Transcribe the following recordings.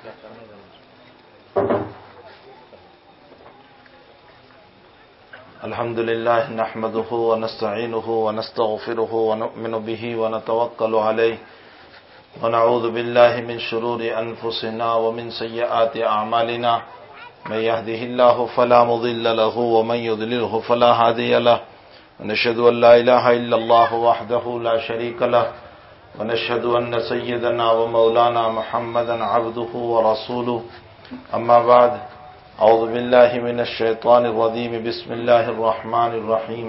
الحمد لله نحمده ونستعينه ونستغفره ونؤمن به ونتوكل عليه ونعوذ بالله من شرور أنفسنا ومن سيئات أعمالنا من يهده الله فلا مضل له ومن يضلله فلا هادي له ونشهد أن لا إله إلا الله وحده لا شريك له ونشهد أن سيدنا ومولانا محمدا عبده ورسوله أما بعد أعوذ بالله من الشيطان الرجيم بسم الله الرحمن الرحيم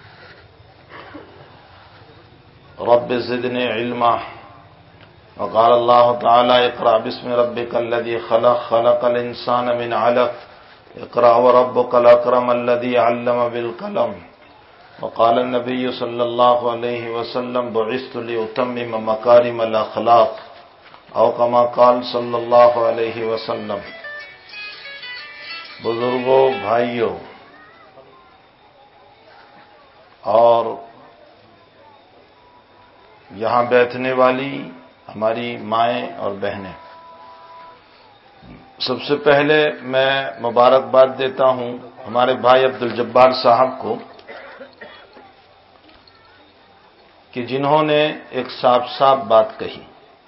رب زدني علما وقال الله تعالى اقرأ باسم ربك الذي خلق خلق الإنسان من علق اقرأ وربك الأكرم الذي علم بالقلم وقال النبي صلى الله عليه وسلم بعثت لأتمم مكارم الأخلاق أو كما قال صلى الله عليه وسلم. بزرگوں، بھائیوں اور یہاں بیٹھنے والی ہماری مائیں اور بہنیں، سب سے پہلے میں مبارکباد دیتا ہوں ہمارے بھائی عبدالجبار صاحب کو کہ جنہوں نے ایک صاف صاف بات کہی.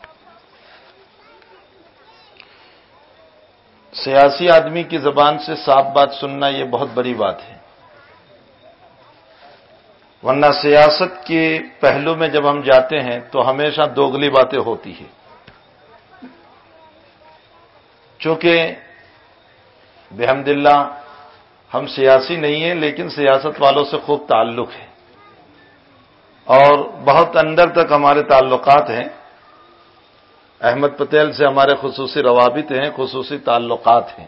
سیاسی آدمی کی زبان سے صاف بات سننا یہ بہت بڑی بات ہے، ورنہ سیاست کے پہلو میں جب ہم جاتے ہیں تو ہمیشہ دوگلی باتیں ہوتی ہیں. چونکہ بحمد اللہ ہم سیاسی نہیں ہیں لیکن سیاست والوں سے خوب تعلق ہے اور بہت اندر تک ہمارے تعلقات ہیں. احمد پٹیل سے ہمارے خصوصی روابط ہیں، خصوصی تعلقات ہیں.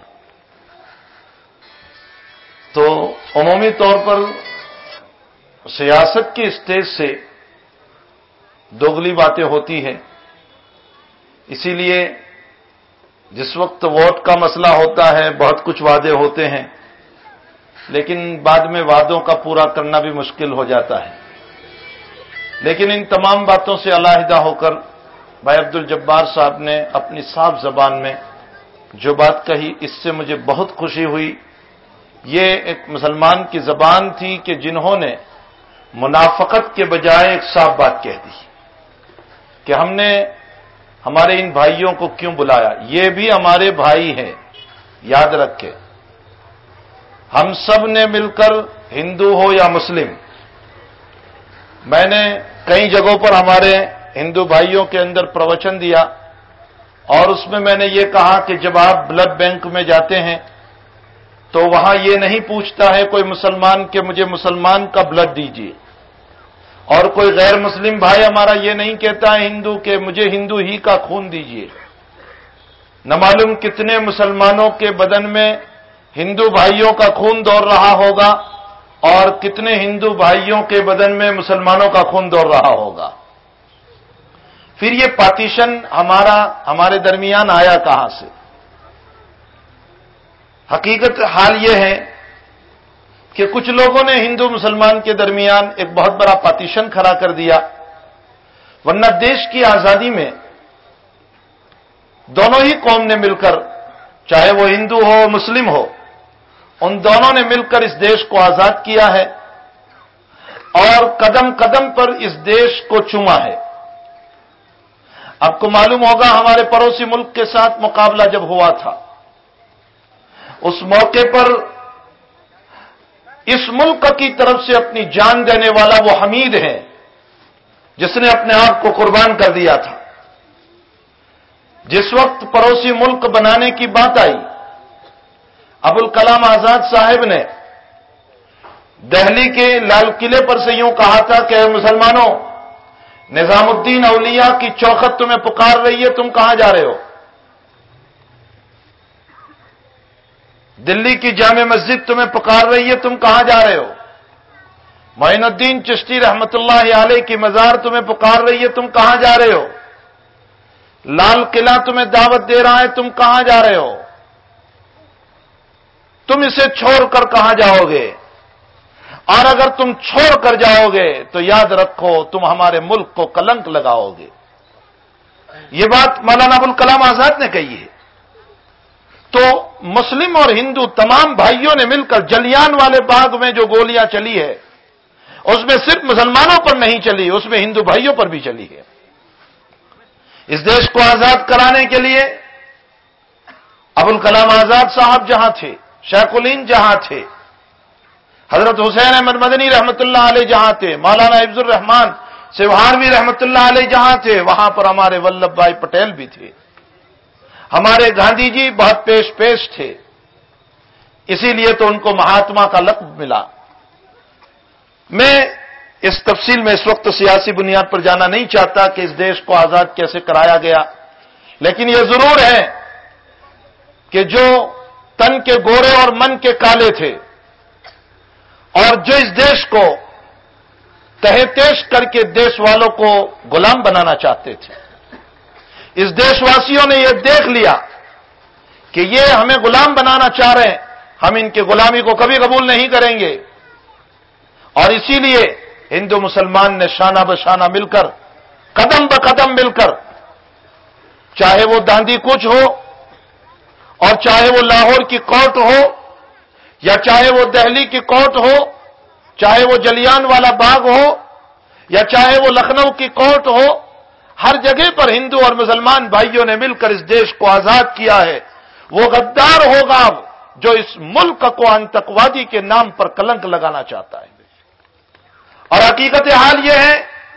تو عمومی طور پر سیاست کی اسٹیج سے دوگلی باتیں ہوتی ہیں. اسی لیے جس وقت ووٹ کا مسئلہ ہوتا ہے بہت کچھ وعدے ہوتے ہیں لیکن بعد میں وعدوں کا پورا کرنا بھی مشکل ہو جاتا ہے. لیکن ان تمام باتوں سے علیحدہ ہو کر بھائی عبدالجبار صاحب نے اپنی صاف زبان میں جو بات کہی اس سے مجھے بہت خوشی ہوئی. یہ ایک مسلمان کی زبان تھی کہ جنہوں نے منافقت کے بجائے ایک صاف بات کہہ دی کہ ہم نے ہمارے ان بھائیوں کو کیوں بلایا. یہ بھی ہمارے بھائی ہیں، یاد رکھے. ہم سب نے مل کر ہندو ہو یا مسلم، میں نے کئی جگہوں پر ہمارے ہندو بھائیوں کے اندر پروچن دیا اور اس میں نے یہ کہا کہ جب آپ بلڈ بینک میں جاتے ہیں تو وہاں یہ نہیں پوچھتا ہے کوئی مسلمان کہ مجھے مسلمان کا بلڈ دیجیے، اور کوئی غیر مسلم بھائی ہمارا یہ نہیں کہتا ہے ہندو کہ مجھے ہندو ہی کا خون دیجیے. نہ معلوم کتنے مسلمانوں کے بدن میں ہندو بھائیوں کا خون دوڑ رہا ہوگا اور کتنے ہندو بھائیوں کے بدن میں مسلمانوں کا خون دوڑ رہا ہوگا. پھر یہ پارٹیشن ہمارے درمیان آیا کہاں سے؟ حقیقت حال یہ ہے کہ کچھ لوگوں نے ہندو مسلمان کے درمیان ایک بہت بڑا پارٹیشن کھڑا کر دیا، ورنہ دیش کی آزادی میں دونوں ہی قوم نے مل کر، چاہے وہ ہندو ہو مسلم ہو، ان دونوں نے مل کر اس دیش کو آزاد کیا ہے اور قدم قدم پر اس دیش کو چوما ہے. آپ کو معلوم ہوگا ہمارے پڑوسی ملک کے ساتھ مقابلہ جب ہوا تھا، اس موقع پر اس ملک کی طرف سے اپنی جان دینے والا وہ حمید ہے جس نے اپنے آپ کو قربان کر دیا تھا. جس وقت پڑوسی ملک بنانے کی بات آئی، ابوالکلام آزاد صاحب نے دہلی کے لال قلعے پر سے یوں کہا تھا کہ مسلمانوں، نظام الدین اولیاء کی چوکھٹ تمہیں پکار رہی ہے، تم کہاں جا رہے ہو؟ دلی کی جامع مسجد تمہیں پکار رہی ہے، تم کہاں جا رہے ہو؟ معین الدین چشتی رحمت اللہ علیہ کی مزار تمہیں پکار رہی ہے، تم کہاں جا رہے ہو؟ لال قلعہ تمہیں دعوت دے رہا ہے، تم کہاں جا رہے ہو؟ تم اسے چھوڑ کر کہاں جاؤ گے؟ اور اگر تم چھوڑ کر جاؤ گے تو یاد رکھو تم ہمارے ملک کو کلنک لگاؤ گے. یہ بات مولانا ابوالکلام آزاد نے کہی ہے. تو مسلم اور ہندو تمام بھائیوں نے مل کر جلیان والے باغ میں جو گولیاں چلی ہے اس میں صرف مسلمانوں پر نہیں چلی، اس میں ہندو بھائیوں پر بھی چلی ہے۔ اس دیش کو آزاد کرانے کے لیے ابوالکلام آزاد صاحب جہاں تھے، شیخ الہند جہاں تھے، حضرت حسین احمد مدنی رحمت اللہ علیہ جہاں تھے، مولانا حفظ الرحمان سیوہانوی رحمت اللہ علیہ جہاں تھے، وہاں پر ہمارے ولبھ بھائی پٹیل بھی تھے، ہمارے گاندھی جی بہت پیش تھے، اسی لیے تو ان کو مہاتما کا لقب ملا۔ میں اس تفصیل میں اس وقت سیاسی بنیاد پر جانا نہیں چاہتا کہ اس دیش کو آزاد کیسے کرایا گیا، لیکن یہ ضرور ہے کہ جو تن کے گورے اور من کے کالے تھے اور جو اس دیش کو تہے تیش کر کے دیش والوں کو غلام بنانا چاہتے تھے، اس دیش واسیوں نے یہ دیکھ لیا کہ یہ ہمیں غلام بنانا چاہ رہے ہیں، ہم ان کی غلامی کو کبھی قبول نہیں کریں گے، اور اسی لیے ہندو مسلمان نے شانہ بشانہ مل کر، قدم بقدم مل کر، چاہے وہ داندی کوچ ہو اور چاہے وہ لاہور کی کوٹ ہو یا چاہے وہ دہلی کی کوٹ ہو، چاہے وہ جلیان والا باغ ہو یا چاہے وہ لکھنؤ کی کوٹ ہو، ہر جگہ پر ہندو اور مسلمان بھائیوں نے مل کر اس دیش کو آزاد کیا ہے۔ وہ غدار ہوگا جو اس ملک کو آتنکوادی کے نام پر کلنک لگانا چاہتا ہے، اور حقیقت حال یہ ہے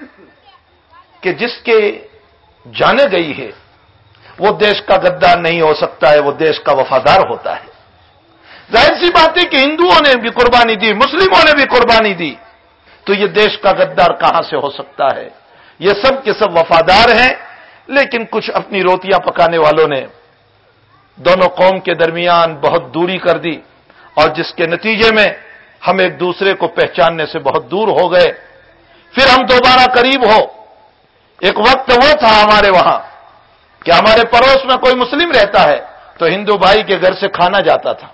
کہ جس کے جانے گئی ہے وہ دیش کا غدار نہیں ہو سکتا ہے، وہ دیش کا وفادار ہوتا ہے۔ ظاہر سی بات ہے کہ ہندوؤں نے بھی قربانی دی، مسلموں نے بھی قربانی دی، تو یہ دیش کا غدار کہاں سے ہو سکتا ہے؟ یہ سب کے سب وفادار ہیں، لیکن کچھ اپنی روٹیاں پکانے والوں نے دونوں قوم کے درمیان بہت دوری کر دی، اور جس کے نتیجے میں ہم ایک دوسرے کو پہچاننے سے بہت دور ہو گئے، پھر ہم دوبارہ قریب ہو۔ ایک وقت وہ تھا ہمارے وہاں کہ ہمارے پڑوس میں کوئی مسلم رہتا ہے تو ہندو بھائی کے گھر سے کھانا جاتا تھا،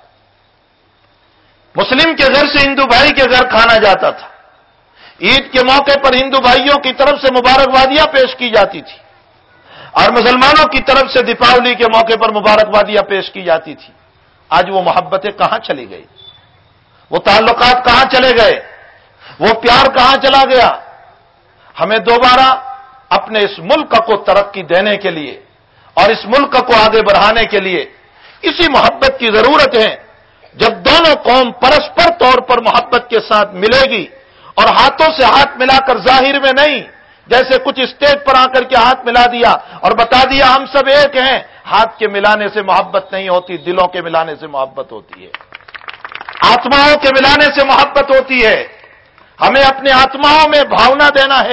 مسلم کے گھر سے ہندو بھائی کے گھر کھانا جاتا تھا، عید کے موقع پر ہندو بھائیوں کی طرف سے مبارکبادیاں پیش کی جاتی تھی، اور مسلمانوں کی طرف سے دیپاولی کے موقع پر مبارکبادیاں پیش کی جاتی تھی۔ آج وہ محبتیں کہاں چلی گئی؟ وہ تعلقات کہاں چلے گئے؟ وہ پیار کہاں چلا گیا؟ ہمیں دوبارہ اپنے اس ملک کو ترقی دینے کے لیے اور اس ملک کو آگے بڑھانے کے لیے اسی محبت کی ضرورت ہے۔ جب دونوں قوم پرسپر طور پر محبت کے ساتھ ملے گی اور ہاتھوں سے ہاتھ ملا کر ظاہر میں نہیں، جیسے کچھ اسٹیج پر آ کر کے ہاتھ ملا دیا اور بتا دیا ہم سب ایک ہیں، ہاتھ کے ملانے سے محبت نہیں ہوتی، دلوں کے ملانے سے محبت ہوتی ہے، آتماؤں کے ملانے سے محبت ہوتی ہے۔ ہمیں اپنے آتماؤں میں بھاونا دینا ہے،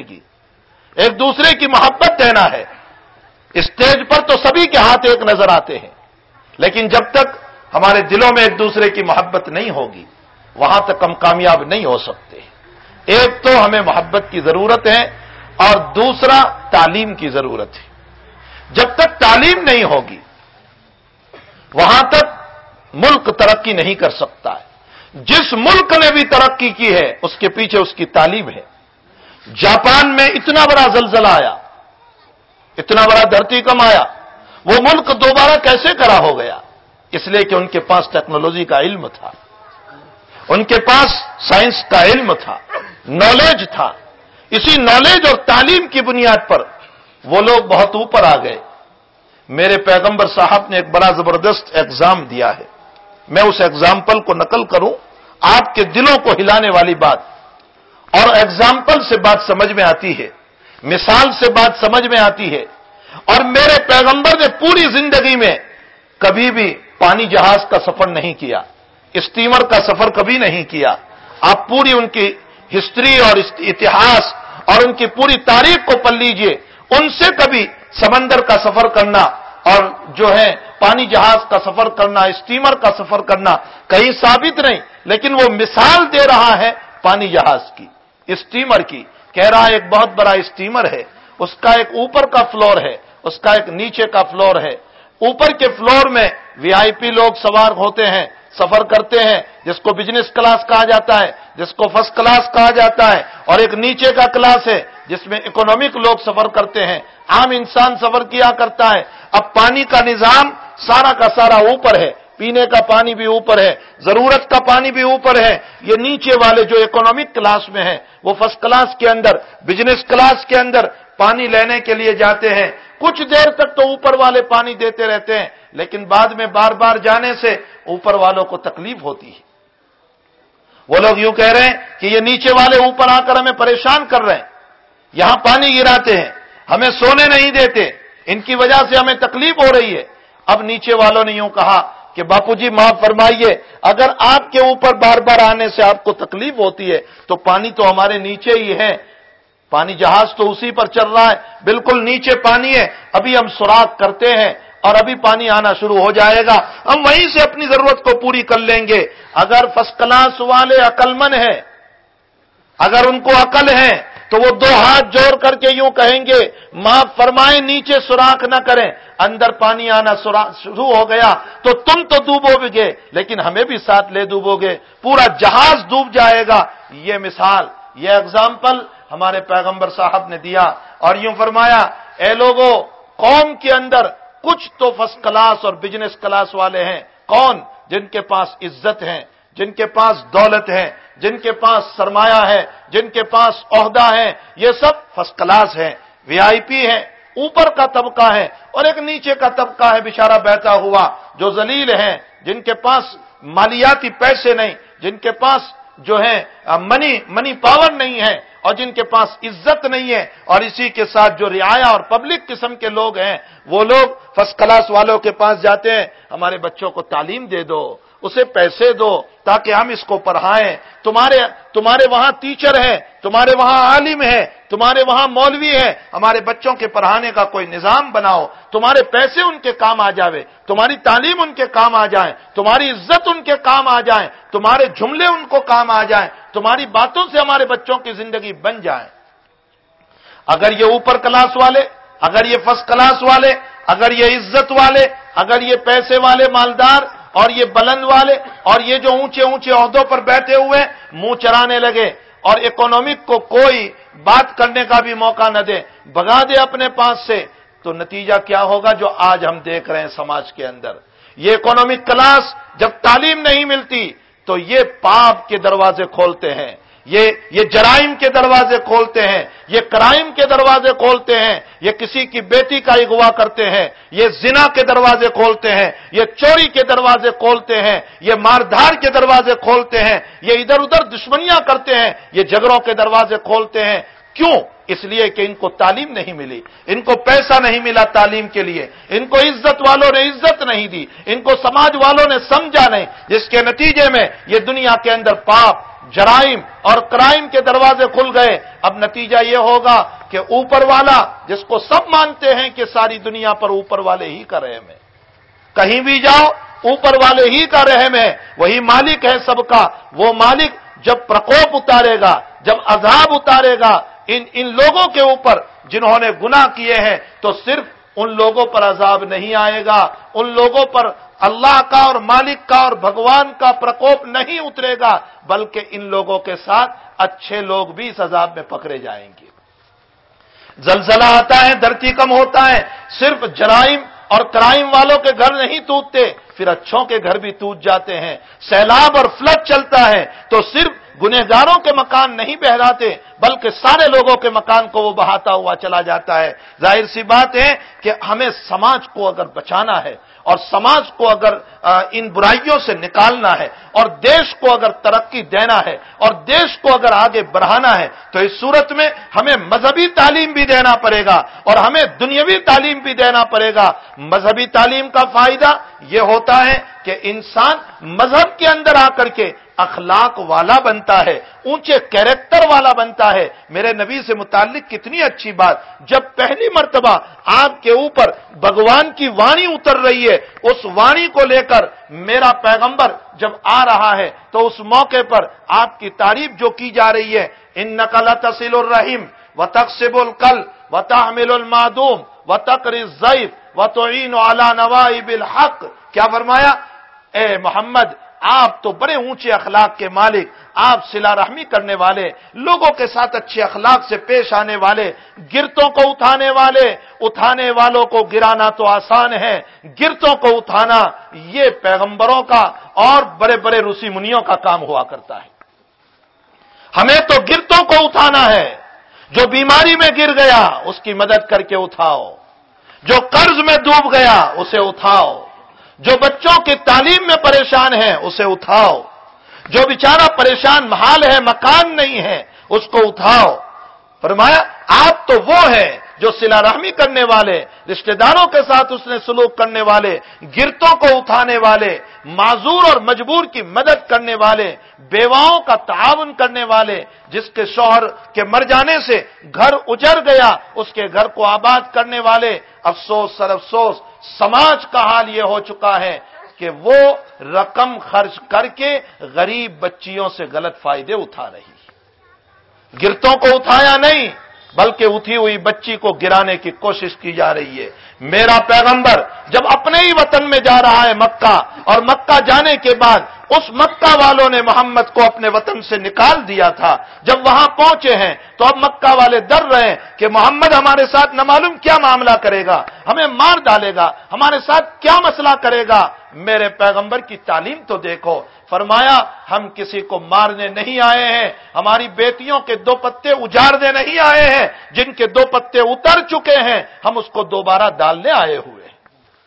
ایک دوسرے کی محبت دینا ہے۔ اسٹیج پر تو سبھی کے ہاتھ ایک نظر آتے ہیں، لیکن جب تک ہمارے دلوں میں ایک دوسرے کی محبت نہیں ہوگی وہاں تک ہم کامیاب نہیں ہو سکتے۔ ایک تو ہمیں محبت کی ضرورت ہے اور دوسرا تعلیم کی ضرورت ہے۔ جب تک تعلیم نہیں ہوگی وہاں تک ملک ترقی نہیں کر سکتا ہے۔ جس ملک نے بھی ترقی کی ہے اس کے پیچھے اس کی تعلیم ہے۔ جاپان میں اتنا بڑا زلزلہ آیا، اتنا بڑا دھرتی کم آیا، وہ ملک دوبارہ کیسے کھڑا ہو گیا؟ اس لیے کہ ان کے پاس ٹیکنالوجی کا علم تھا، ان کے پاس سائنس کا علم تھا، نالج تھا۔ اسی نالج اور تعلیم کی بنیاد پر وہ لوگ بہت اوپر آ گئے۔ میرے پیغمبر صاحب نے ایک بڑا زبردست ایگزام دیا ہے، میں اس ایگزامپل کو نقل کروں، آپ کے دلوں کو ہلانے والی بات، اور ایگزامپل سے بات سمجھ میں آتی ہے، مثال سے بات سمجھ میں آتی ہے۔ اور میرے پیغمبر نے پوری زندگی میں کبھی بھی پانی جہاز کا سفر نہیں کیا، اسٹیمر کا سفر کبھی نہیں کیا۔ آپ پوری ان کی ہسٹری اور اتہاس اور ان کی پوری تاریخ کو پڑھ لیجئے، ان سے کبھی سمندر کا سفر کرنا اور جو ہے پانی جہاز کا سفر کرنا، اسٹیمر کا سفر کرنا کہیں ثابت نہیں، لیکن وہ مثال دے رہا ہے پانی جہاز کی، اسٹیمر کی، کہہ رہا ہے ایک بہت بڑا اسٹیمر ہے، اس کا ایک اوپر کا فلور ہے، اس کا ایک نیچے کا فلور ہے۔ اوپر کے فلور میں وی آئی پی لوگ سوار ہوتے ہیں، سفر کرتے ہیں، جس کو بزنس کلاس کہا جاتا ہے، جس کو فرسٹ کلاس کہا جاتا ہے، اور ایک نیچے کا کلاس ہے جس میں اکنامک لوگ سفر کرتے ہیں، عام انسان سفر کیا کرتا ہے۔ اب پانی کا نظام سارا کا سارا اوپر ہے، پینے کا پانی بھی اوپر ہے، ضرورت کا پانی بھی اوپر ہے۔ یہ نیچے والے جو اکنامک کلاس میں ہیں وہ فرسٹ کلاس کے اندر، بزنس کلاس کے اندر پانی لینے کے لیے جاتے ہیں، کچھ دیر تک تو اوپر والے پانی دیتے رہتے ہیں، لیکن بعد میں بار بار جانے سے اوپر والوں کو تکلیف ہوتی ہے۔ وہ لوگ یوں کہہ رہے ہیں کہ یہ نیچے والے اوپر آ کر ہمیں پریشان کر رہے ہیں، یہاں پانی گراتے ہیں، ہمیں سونے نہیں دیتے، ان کی وجہ سے ہمیں تکلیف ہو رہی ہے۔ اب نیچے والوں نے یوں کہا کہ باپو جی معاف فرمائیے، اگر آپ کے اوپر بار بار آنے سے آپ کو تکلیف ہوتی ہے تو پانی تو ہمارے نیچے ہی ہے، پانی جہاز تو اسی پر چل رہا ہے، بالکل نیچے پانی ہے، ابھی ہم سوراخ کرتے ہیں اور ابھی پانی آنا شروع ہو جائے گا، ہم وہیں سے اپنی ضرورت کو پوری کر لیں گے۔ اگر فرسٹ کلاس والے عقل مند ہیں، اگر ان کو عقل ہے تو وہ دو ہاتھ جوڑ کر کے یوں کہیں گے معاف فرمائیں، نیچے سوراخ نہ کریں، اندر پانی آنا شروع ہو گیا تو تم تو ڈوبو گے لیکن ہمیں بھی ساتھ لے ڈوبو گے، پورا جہاز ڈوب جائے گا۔ یہ مثال، یہ اگزامپل ہمارے پیغمبر صاحب نے دیا اور یوں فرمایا، اے لوگوں، قوم کے اندر کچھ تو فرسٹ کلاس اور بزنس کلاس والے ہیں، کون؟ جن کے پاس عزت ہے، جن کے پاس دولت ہے، جن کے پاس سرمایہ ہے، جن کے پاس عہدہ ہے، یہ سب فرسٹ کلاس ہے، وی آئی پی ہے، اوپر کا طبقہ ہے، اور ایک نیچے کا طبقہ ہے بیچارہ بیٹھا ہوا جو ذلیل ہے، جن کے پاس مالیاتی پیسے نہیں، جن کے پاس جو ہے منی پاور نہیں ہے، اور جن کے پاس عزت نہیں ہے، اور اسی کے ساتھ جو رعایا اور پبلک قسم کے لوگ ہیں، وہ لوگ فرسٹ کلاس والوں کے پاس جاتے ہیں، ہمارے بچوں کو تعلیم دے دو، اسے پیسے دو تاکہ ہم اس کو پڑھائیں، تمہارے وہاں ٹیچر ہے، تمہارے وہاں عالم ہے، تمہارے وہاں مولوی ہے، ہمارے بچوں کے پڑھانے کا کوئی نظام بناؤ، تمہارے پیسے ان کے کام آ جاوے، تمہاری تعلیم ان کے کام آ جائیں، تمہاری عزت ان کے کام آ جائیں، تمہارے جملے ان کو کام آ جائیں، تمہاری باتوں سے ہمارے بچوں کی زندگی بن جائے۔ اگر یہ اوپر کلاس والے، اگر یہ فرسٹ کلاس والے، اگر یہ عزت والے، اگر یہ پیسے والے مالدار اور یہ بلند والے اور یہ جو اونچے اونچے عہدوں پر بیٹھے ہوئے منہ چرانے لگے اور اکنامک کو کوئی بات کرنے کا بھی موقع نہ دے، بگا دے اپنے پاس سے، تو نتیجہ کیا ہوگا جو آج ہم دیکھ رہے ہیں سماج کے اندر؟ یہ اکنامک کلاس جب تعلیم نہیں ملتی تو یہ پاپ کے دروازے کھولتے ہیں، یہ جرائم کے دروازے کھولتے ہیں، یہ کرائم کے دروازے کھولتے ہیں، یہ کسی کی بیٹی کا اغوا کرتے ہیں، یہ زنا کے دروازے کھولتے ہیں، یہ چوری کے دروازے کھولتے ہیں، یہ ماردھار کے دروازے کھولتے ہیں، یہ ادھر ادھر دشمنیاں کرتے ہیں، یہ جھگڑوں کے دروازے کھولتے ہیں۔ کیوں؟ اس لیے کہ ان کو تعلیم نہیں ملی، ان کو پیسہ نہیں ملا تعلیم کے لیے، ان کو عزت والوں نے عزت نہیں دی، ان کو سماج والوں نے سمجھا نہیں، جس کے نتیجے میں یہ دنیا کے اندر پاپ، جرائم اور کرائم کے دروازے کھل گئے۔ اب نتیجہ یہ ہوگا کہ اوپر والا، جس کو سب مانتے ہیں کہ ساری دنیا پر اوپر والے ہی کا رحم ہے، کہیں بھی جاؤ اوپر والے ہی کا رحم ہے، وہی مالک ہے سب کا، وہ مالک جب پرکوپ اتارے گا، جب عذاب اتارے گا ان لوگوں کے اوپر جنہوں نے گناہ کیے ہیں، تو صرف ان لوگوں پر عذاب نہیں آئے گا، ان لوگوں پر اللہ کا اور مالک کا اور بھگوان کا پرکوپ نہیں اترے گا، بلکہ ان لوگوں کے ساتھ اچھے لوگ بھی اس عذاب میں پکڑے جائیں گے۔ زلزلہ آتا ہے، دھرتی کم ہوتا ہے، صرف جرائم اور کرائم والوں کے گھر نہیں ٹوٹتے، پھر اچھوں کے گھر بھی ٹوٹ جاتے ہیں۔ سیلاب اور فلڈ چلتا ہے تو صرف گنہگاروں کے مکان نہیں بہراتے، بلکہ سارے لوگوں کے مکان کو وہ بہاتا ہوا چلا جاتا ہے۔ ظاہر سی بات ہے کہ ہمیں سماج کو اگر بچانا ہے اور سماج کو اگر ان برائیوں سے نکالنا ہے اور دیش کو اگر ترقی دینا ہے اور دیش کو اگر آگے بڑھانا ہے تو اس صورت میں ہمیں مذہبی تعلیم بھی دینا پڑے گا اور ہمیں دنیاوی تعلیم بھی دینا پڑے گا۔ مذہبی تعلیم کا فائدہ یہ ہوتا ہے کہ انسان مذہب کے اندر آ کر کے اخلاق والا بنتا ہے، اونچے کیریکٹر والا بنتا ہے۔ میرے نبی سے متعلق کتنی اچھی بات، جب پہلی مرتبہ آپ کے اوپر بھگوان کی وانی اتر رہی ہے، اس وانی کو لے کر میرا پیغمبر جب آ رہا ہے تو اس موقع پر آپ کی تعریف جو کی جا رہی ہے، انک لتصل الرحم وتکسب الکلب وتحمل المعدوم وتقری الضیف وتعین علی نوائب الحق، کیا فرمایا؟ اے محمد، آپ تو بڑے اونچے اخلاق کے مالک، آپ صلہ رحمی کرنے والے، لوگوں کے ساتھ اچھے اخلاق سے پیش آنے والے، گرتوں کو اٹھانے والوں کو گرانا تو آسان ہے، گرتوں کو اٹھانا یہ پیغمبروں کا اور بڑے بڑے ಋಷಿ منیوں کا کام ہوا کرتا ہے۔ ہمیں تو گرتوں کو اٹھانا ہے، جو بیماری میں گر گیا اس کی مدد کر کے اٹھاؤ، جو قرض میں ڈوب گیا اسے اٹھاؤ، جو بچوں کی تعلیم میں پریشان ہے اسے اٹھاؤ، جو بیچارہ پریشان حال ہے، مکان نہیں ہے، اس کو اٹھاؤ۔ فرمایا آپ تو وہ ہیں جو صلہ رحمی کرنے والے، رشتہ داروں کے ساتھ اس نے سلوک کرنے والے، گرتوں کو اٹھانے والے، معذور اور مجبور کی مدد کرنے والے، بیواؤں کا تعاون کرنے والے، جس کے شوہر کے مر جانے سے گھر اجڑ گیا اس کے گھر کو آباد کرنے والے۔ افسوس سر افسوس، سماج کا حال یہ ہو چکا ہے کہ وہ رقم خرچ کر کے غریب بچیوں سے غلط فائدے اٹھا رہی ہے۔ گرتوں کو اٹھایا نہیں بلکہ اٹھی ہوئی بچی کو گرانے کی کوشش کی جا رہی ہے۔ میرا پیغمبر جب اپنے ہی وطن میں جا رہا ہے مکہ، اور مکہ جانے کے بعد اس مکہ والوں نے محمد کو اپنے وطن سے نکال دیا تھا، جب وہاں پہنچے ہیں تو اب مکہ والے ڈر رہے ہیں کہ محمد ہمارے ساتھ نہ معلوم کیا معاملہ کرے گا، ہمیں مار ڈالے گا، ہمارے ساتھ کیا مسئلہ کرے گا۔ میرے پیغمبر کی تعلیم تو دیکھو، فرمایا ہم کسی کو مارنے نہیں آئے ہیں، ہماری بیٹیوں کے دو پتے اجاڑنے نہیں آئے ہیں، جن کے دو پتے اتر چکے ہیں ہم اس کو دوبارہ ڈالنے آئے ہوئے ہیں۔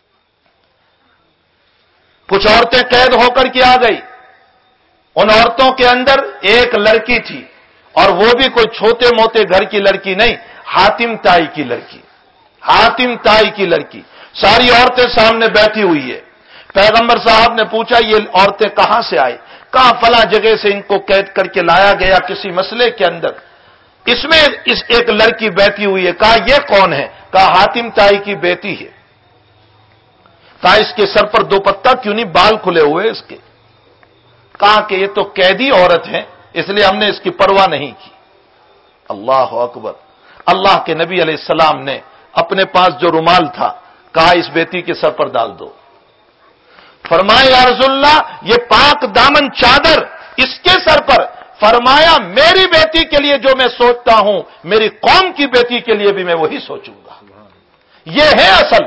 کچھ عورتیں قید ہو کر کے آ گئی، ان عورتوں کے اندر ایک لڑکی تھی، اور وہ بھی کوئی چھوٹے موٹے گھر کی لڑکی نہیں، حاتم تائی کی لڑکی، حاتم تائی کی لڑکی، ساری عورتیں سامنے بیٹھی ہوئی ہے۔ پیغمبر صاحب نے پوچھا یہ عورتیں کہاں سے آئی؟ کہا فلاں جگہ سے ان کو قید کر کے لایا گیا کسی مسئلے کے اندر، اس میں ایک لڑکی بیٹھی ہوئی ہے۔ کہا یہ کون ہے؟ کہا حاتم تائی کی بیٹی ہے۔ کہا اس کے سر پر دوپٹہ کیوں نہیں، بال کھلے ہوئے اس کے؟ کہا کہ یہ تو قیدی عورت ہے اس لیے ہم نے اس کی پرواہ نہیں کی۔ اللہ اکبر! اللہ کے نبی علیہ السلام نے اپنے پاس جو رومال تھا کہا اس بیٹی کے سر پر ڈال دو۔ فرمایا یا رسول اللہ یہ پاک دامن چادر اس کے سر پر، فرمایا میری بیٹی کے لیے جو میں سوچتا ہوں میری قوم کی بیٹی کے لیے بھی میں وہی سوچوں گا۔ یہ ہے اصل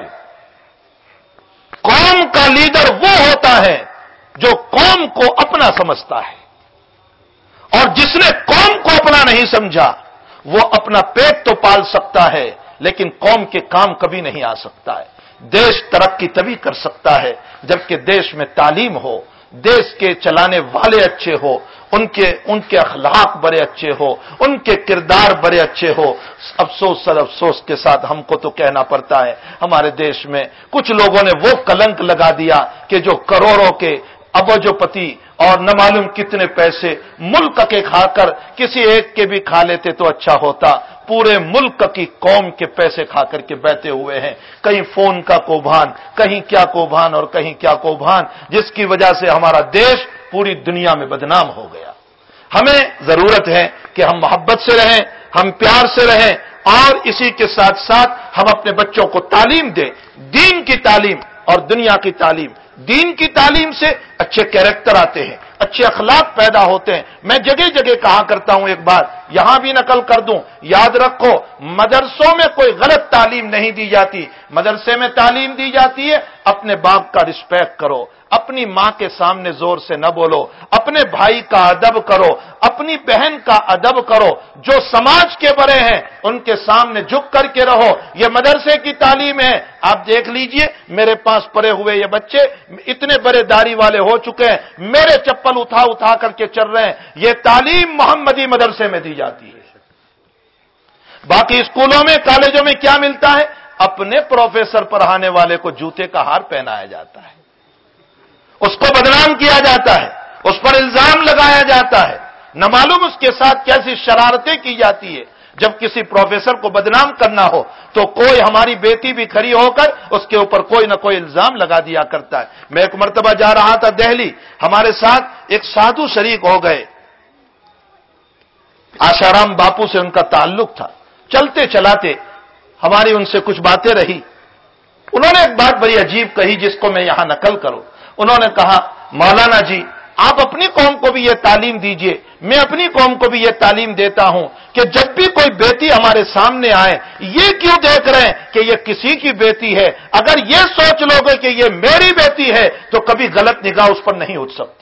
قوم کا لیڈر، وہ ہوتا ہے جو قوم کو اپنا سمجھتا ہے، اور جس نے قوم کو اپنا نہیں سمجھا وہ اپنا پیٹ تو پال سکتا ہے لیکن قوم کے کام کبھی نہیں آ سکتا ہے۔ دیش ترقی تبھی کر سکتا ہے جبکہ دیش میں تعلیم ہو، دیش کے چلانے والے اچھے ہو، ان کے اخلاق بڑے اچھے ہو، ان کے کردار بڑے اچھے ہو۔ افسوس سر افسوس کے ساتھ ہم کو تو کہنا پڑتا ہے ہمارے دیش میں کچھ لوگوں نے وہ کلنک لگا دیا کہ جو کروڑوں کے ابوجوپتی اور نہ معلوم کتنے پیسے ملک کے کھا کر کسی ایک کے بھی کھا لیتے تو اچھا ہوتا، پورے ملک کی قوم کے پیسے کھا کر کے بیٹھے ہوئے ہیں، کہیں فون کا کوبھان، کہیں کیا کوبھان اور کہیں کیا کوبھان، جس کی وجہ سے ہمارا دیش پوری دنیا میں بدنام ہو گیا۔ ہمیں ضرورت ہے کہ ہم محبت سے رہیں، ہم پیار سے رہیں، اور اسی کے ساتھ ساتھ ہم اپنے بچوں کو تعلیم دیں، دین کی تعلیم اور دنیا کی تعلیم۔ دین کی تعلیم سے اچھے کیریکٹر آتے ہیں، اچھے اخلاق پیدا ہوتے ہیں۔ میں جگہ جگہ کہا کرتا ہوں، ایک بات یہاں بھی نقل کر دوں، یاد رکھو مدرسوں میں کوئی غلط تعلیم نہیں دی جاتی، مدرسے میں تعلیم دی جاتی ہے اپنے باپ کا رسپیکٹ کرو، اپنی ماں کے سامنے زور سے نہ بولو، اپنے بھائی کا ادب کرو، اپنی بہن کا ادب کرو، جو سماج کے بڑے ہیں ان کے سامنے جھک کر کے رہو، یہ مدرسے کی تعلیم ہے۔ آپ دیکھ لیجئے میرے پاس پڑے ہوئے یہ بچے اتنے بڑے داڑھی والے ہو چکے ہیں، میرے چپل اٹھا اٹھا کر کے چل رہے ہیں، یہ تعلیم محمدی مدرسے میں دی جاتی ہے۔ باقی اسکولوں میں کالجوں میں کیا ملتا ہے؟ اپنے پروفیسر پڑھانے والے کو جوتے کا ہار پہنایا جاتا ہے، اس کو بدنام کیا جاتا ہے، اس پر الزام لگایا جاتا ہے، نہ معلوم اس کے ساتھ کیسی شرارتیں کی جاتی ہے۔ جب کسی پروفیسر کو بدنام کرنا ہو تو کوئی ہماری بیٹی بھی کھڑی ہو کر اس کے اوپر کوئی نہ کوئی الزام لگا دیا کرتا ہے۔ میں ایک مرتبہ جا رہا تھا دہلی، ہمارے ساتھ ایک سادھو شریک ہو گئے، آشارام باپو سے ان کا تعلق تھا، چلتے چلاتے ہماری ان سے کچھ باتیں رہی، انہوں نے ایک بات بڑی عجیب کہی جس کو میں یہاں نقل کروں۔ انہوں نے کہا مولانا جی آپ اپنی قوم کو بھی یہ تعلیم دیجئے، میں اپنی قوم کو بھی یہ تعلیم دیتا ہوں کہ جب بھی کوئی بیٹی ہمارے سامنے آئے، یہ کیوں دیکھ رہے ہیں کہ یہ کسی کی بیٹی ہے؟ اگر یہ سوچ لو گے کہ یہ میری بیٹی ہے تو کبھی غلط نگاہ اس پر نہیں اٹھ سکتی،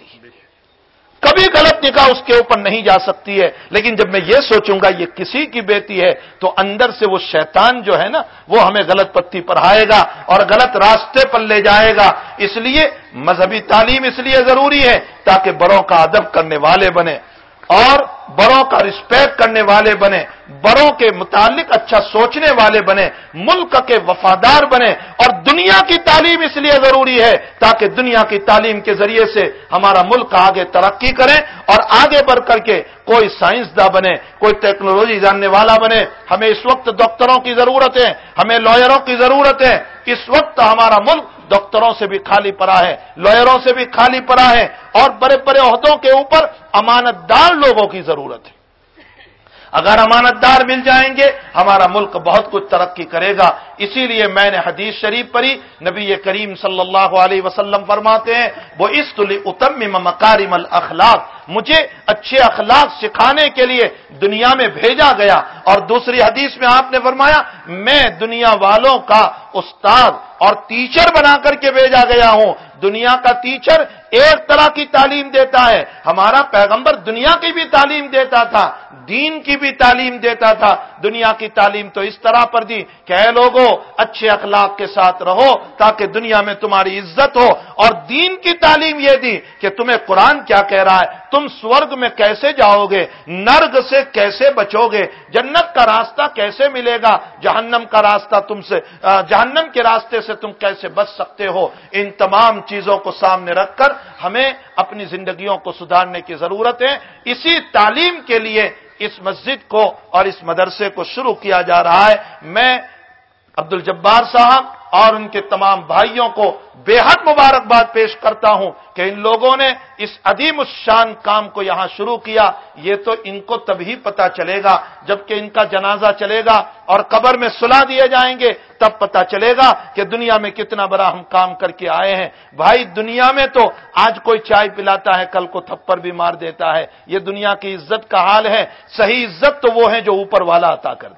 کبھی غلط نگاہ اس کے اوپر نہیں جا سکتی ہے۔ لیکن جب میں یہ سوچوں گا یہ کسی کی بیٹی ہے تو اندر سے وہ شیطان جو ہے نا وہ ہمیں غلط پتی پڑھائے گا اور غلط راستے پر لے جائے گا۔ اس لیے مذہبی تعلیم اس لیے ضروری ہے تاکہ بڑوں کا ادب کرنے والے بنے اور بڑوں کا رسپیکٹ کرنے والے بنے، بڑوں کے متعلق اچھا سوچنے والے بنے، ملک کے وفادار بنے۔ اور دنیا کی تعلیم اس لیے ضروری ہے تاکہ دنیا کی تعلیم کے ذریعے سے ہمارا ملک آگے ترقی کرے اور آگے بڑھ کر کے کوئی سائنسداں بنے، کوئی ٹیکنالوجی جاننے والا بنے۔ ہمیں اس وقت ڈاکٹروں کی ضرورت ہے، ہمیں لائروں کی ضرورت ہے۔ اس وقت ہمارا ملک ڈاکٹروں سے بھی خالی پڑا ہے، لائروں سے بھی خالی پڑا ہے، اور بڑے بڑے عہدوں کے اوپر امانت دار لوگوں کی ضرورت ہے۔ اگر امانت دار مل جائیں گے ہمارا ملک بہت کچھ ترقی کرے گا۔ اسی لیے میں نے حدیث شریف پڑھی، نبی کریم صلی اللہ علیہ وسلم فرماتے ہیں بُعِثْتُ لِأُتَمِّمَ مَكَارِمَ الْأَخْلَاقِ، مجھے اچھے اخلاق سکھانے کے لیے دنیا میں بھیجا گیا۔ اور دوسری حدیث میں آپ نے فرمایا میں دنیا والوں کا استاد اور ٹیچر بنا کر کے بھیجا گیا ہوں۔ دنیا کا ٹیچر ایک طرح کی تعلیم دیتا ہے، ہمارا پیغمبر دنیا کی بھی تعلیم دیتا تھا، دین کی بھی تعلیم دیتا تھا۔ دنیا کی تعلیم تو اس طرح پر دی کہ اے لوگو اچھے اخلاق کے ساتھ رہو تاکہ دنیا میں تمہاری عزت ہو، اور دین کی تعلیم یہ دی کہ تمہیں قرآن کیا کہہ رہا ہے، تم سورگ میں کیسے جاؤ گے، نرگ سے کیسے بچو گے، جنت کا راستہ کیسے ملے گا، جہنم کا راستہ جہنم کے راستے سے تم کیسے بچ سکتے ہو۔ ان تمام چیزوں کو سامنے رکھ کر ہمیں اپنی زندگیوں کو سدھارنے کی ضرورت ہے۔ اسی تعلیم کے لیے اس مسجد کو اور اس مدرسے کو شروع کیا جا رہا ہے۔ میں عبدالجبار صاحب اور ان کے تمام بھائیوں کو بے حد مبارکباد پیش کرتا ہوں کہ ان لوگوں نے اس عظیم الشان کام کو یہاں شروع کیا۔ یہ تو ان کو تبھی پتہ چلے گا جبکہ ان کا جنازہ چلے گا اور قبر میں سلا دیے جائیں گے، تب پتہ چلے گا کہ دنیا میں کتنا بڑا ہم کام کر کے آئے ہیں۔ بھائی دنیا میں تو آج کوئی چائے پلاتا ہے کل کو تھپڑ بھی مار دیتا ہے، یہ دنیا کی عزت کا حال ہے۔ صحیح عزت تو وہ ہے جو اوپر والا عطا کر دے،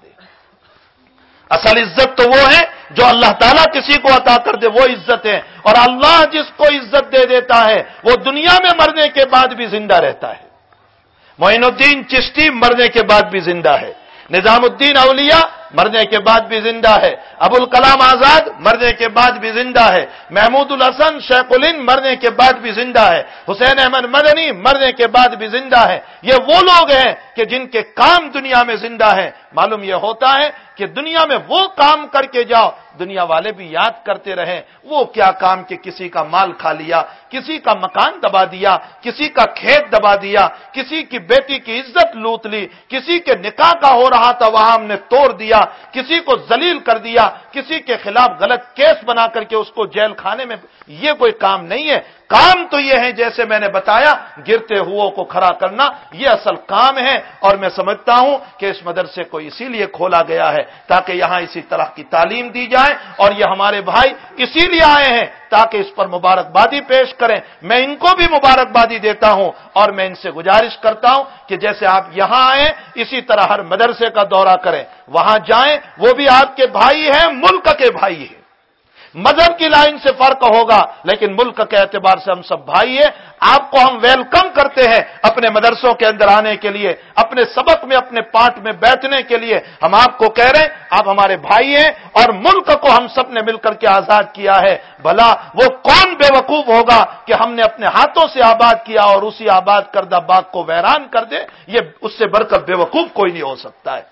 اصل عزت تو وہ ہے جو اللہ تعالیٰ کسی کو عطا کر دے، وہ عزت ہے۔ اور اللہ جس کو عزت دے دیتا ہے وہ دنیا میں مرنے کے بعد بھی زندہ رہتا ہے۔ معین الدین چشتی مرنے کے بعد بھی زندہ ہے، نظام الدین اولیاء مرنے کے بعد بھی زندہ ہے، ابو الکلام آزاد مرنے کے بعد بھی زندہ ہے، محمود الحسن شیخ الہند مرنے کے بعد بھی زندہ ہے، حسین احمد مدنی مرنے کے بعد بھی زندہ ہے۔ یہ وہ لوگ ہیں کہ جن کے کام دنیا میں زندہ ہیں۔ معلوم یہ ہوتا ہے کہ دنیا میں وہ کام کر کے جاؤ دنیا والے بھی یاد کرتے رہیں، وہ کیا کام کہ کسی کا مال کھا لیا، کسی کا مکان دبا دیا، کسی کا کھیت دبا دیا، کسی کی بیٹی کی عزت لوٹ لی، کسی کے نکاح کا ہو رہا تھا وہاں ہم نے توڑ دیا، کسی کو ذلیل کر دیا، کسی کے خلاف غلط کیس بنا کر کے اس کو جیل خانے میں۔ یہ کوئی کام نہیں ہے۔ کام تو یہ ہے جیسے میں نے بتایا گرتے ہوئے کو کھڑا کرنا، یہ اصل کام ہے۔ اور میں سمجھتا ہوں کہ اس مدرسے کو اسی لیے کھولا گیا ہے تاکہ یہاں اسی طرح کی تعلیم دی جائے، اور یہ ہمارے بھائی اسی لیے آئے ہیں تاکہ اس پر مبارکبادی پیش کریں۔ میں ان کو بھی مبارکبادی دیتا ہوں اور میں ان سے گزارش کرتا ہوں کہ جیسے آپ یہاں آئے اسی طرح ہر مدرسے کا دورہ کریں، وہاں جائیں، وہ بھی آپ کے بھائی ہیں، ملک کے بھائی ہیں۔ مذہب کی لائن سے فرق ہوگا لیکن ملک کے اعتبار سے ہم سب بھائی ہیں۔ آپ کو ہم ویلکم کرتے ہیں اپنے مدرسوں کے اندر آنے کے لیے، اپنے سبق میں اپنے پاٹ میں بیٹھنے کے لیے۔ ہم آپ کو کہہ رہے ہیں آپ ہمارے بھائی ہیں، اور ملک کو ہم سب نے مل کر کے آزاد کیا ہے۔ بھلا وہ کون بے وقوف ہوگا کہ ہم نے اپنے ہاتھوں سے آباد کیا اور اسی آباد کردہ باغ کو ویران کر دے؟ یہ اس سے بڑھ کر بے وقوف کوئی نہیں ہو سکتا ہے۔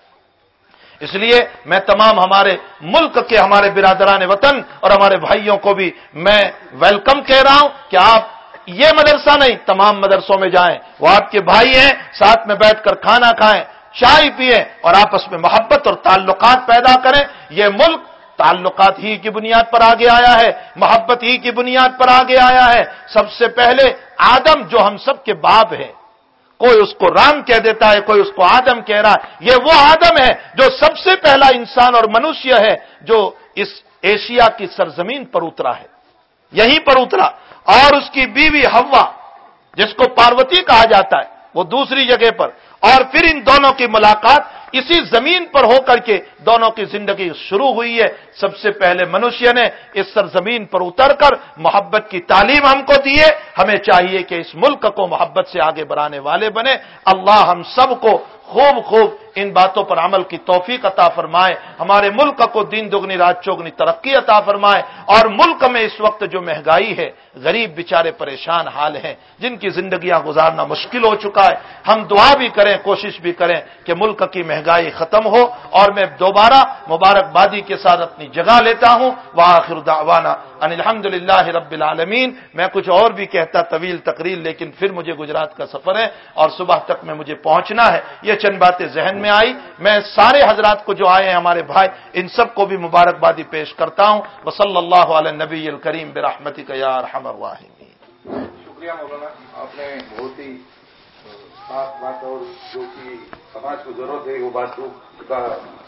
اس لیے میں تمام ہمارے ملک کے ہمارے برادران وطن اور ہمارے بھائیوں کو بھی میں ویلکم کہہ رہا ہوں کہ آپ یہ مدرسہ نہیں تمام مدرسوں میں جائیں، وہ آپ کے بھائی ہیں، ساتھ میں بیٹھ کر کھانا کھائیں، چائے پئیں اور آپس میں محبت اور تعلقات پیدا کریں۔ یہ ملک تعلقات ہی کی بنیاد پر آگے آیا ہے، محبت ہی کی بنیاد پر آگے آیا ہے۔ سب سے پہلے آدم جو ہم سب کے باپ ہیں، کوئی اس کو رام کہہ دیتا ہے، کوئی اس کو آدم کہہ رہا ہے، یہ وہ آدم ہے جو سب سے پہلا انسان اور منوشیہ ہے جو اس ایشیا کی سرزمین پر اترا ہے، یہیں پر اترا، اور اس کی بیوی حوا جس کو پاروتی کہا جاتا ہے، وہ دوسری جگہ پر، اور پھر ان دونوں کی ملاقات اسی زمین پر ہو کر کے دونوں کی زندگی شروع ہوئی ہے۔ سب سے پہلے منشیہ نے اس سرزمین پر اتر کر محبت کی تعلیم ہم کو دیے، ہمیں چاہیے کہ اس ملک کو محبت سے آگے بڑھانے والے بنے۔ اللہ ہم سب کو خوب ان باتوں پر عمل کی توفیق عطا فرمائے، ہمارے ملک کو دین دگنی رات چوگنی ترقی عطا فرمائے، اور ملک میں اس وقت جو مہنگائی ہے، غریب بیچارے پریشان حال ہیں، جن کی زندگیاں گزارنا مشکل ہو چکا ہے، ہم دعا بھی کریں، کوشش بھی کریں کہ ملک کی مہنگائی ختم ہو۔ اور میں دوبارہ مبارکبادی کے ساتھ اپنی جگہ لیتا ہوں۔ وآخر دعوانا ان الحمدللہ رب العالمین۔ میں کچھ اور بھی کہتا طویل تقریر، لیکن پھر مجھے گجرات کا سفر ہے اور صبح تک میں مجھے پہنچنا ہے، یہ چند باتیں ذہن میں آئی۔ میں سارے حضرات کو جو آئے ہیں ہمارے بھائی، ان سب کو بھی مبارکبادی پیش کرتا ہوں۔ وصلی اللہ علی النبی الکریم برحمتک یا ارحم الراحمین۔ شکریہ مولانا، آپ نے بہت ہی خاص بات اور جو کہ سماج کو ضرورت ہے وہ بات کا